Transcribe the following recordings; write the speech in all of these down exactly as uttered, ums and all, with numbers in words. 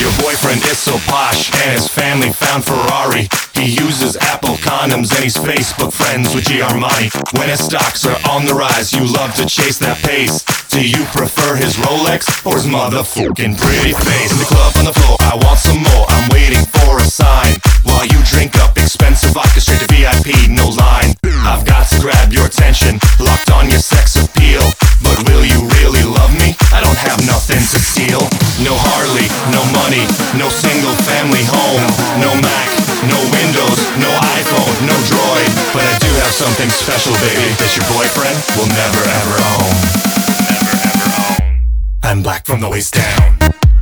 Your boyfriend is so posh, and his family found Ferrari. He uses Apple condoms, and he's Facebook friends with G Armani. When his stocks are on the rise, you love to chase that pace. Do you prefer his Rolex or his motherfucking pretty face? In the club on the floor, I want some more, I'm waiting for a sign. While you drink up expensive vodka straight to V I P, no line. I've got to grab your attention, locked on your sex appeal. But will you really love me? I don't have nothing to steal. No Harley, no money, no single family home. No Mac, no Windows, no iPhone, no Droid. But I do have something special, baby, that your boyfriend will never ever own. Never ever own. I'm black from the waist down.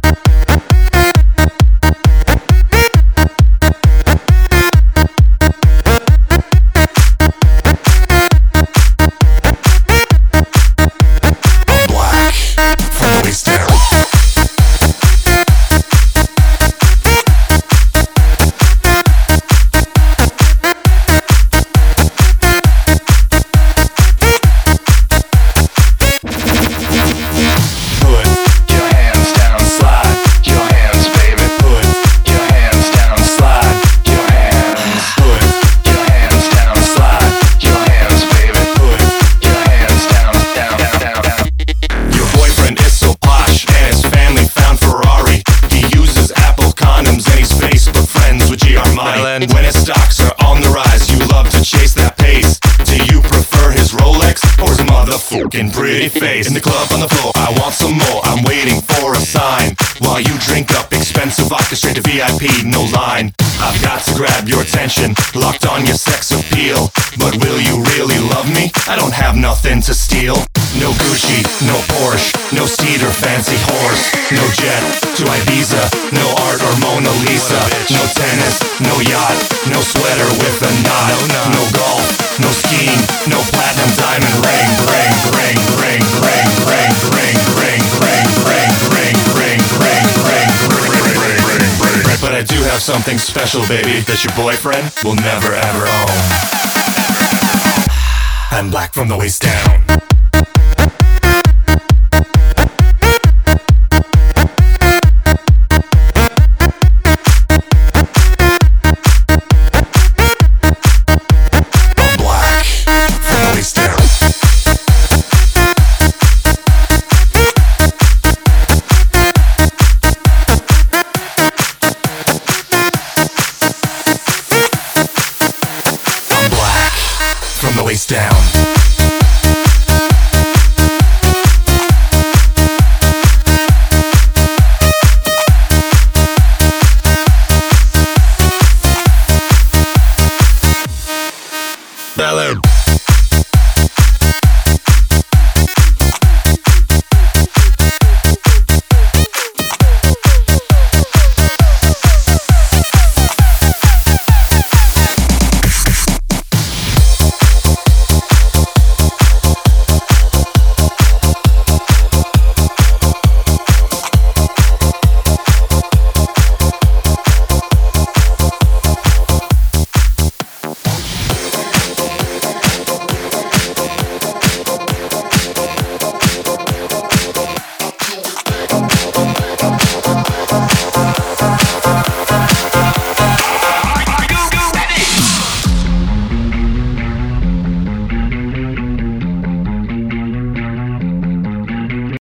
When his stocks are on the rise, you love to chase that pace. Do you prefer his Rolex or his motherfucking pretty face? In the club on the floor, I want some more, I'm waiting for a sign. While you drink up expensive vodka straight to V I P, no line. I've got to grab your attention, locked on your sex appeal. But will you really love me? I don't have nothing to steal. No Gucci, no Porsche, no steed or fancy horse. No jet to Ibiza, no art or Mona Lisa. No tennis, no yacht, no sweater with a knot. No golf, no skiing, no platinum diamond ring. Ring, ring, ring, ring, ring, ring, ring, ring, ring, ring, ring, ring, ring, ring, ring, ring. But I do have something special, baby, that your boyfriend will never ever own. I'm black from the waist down.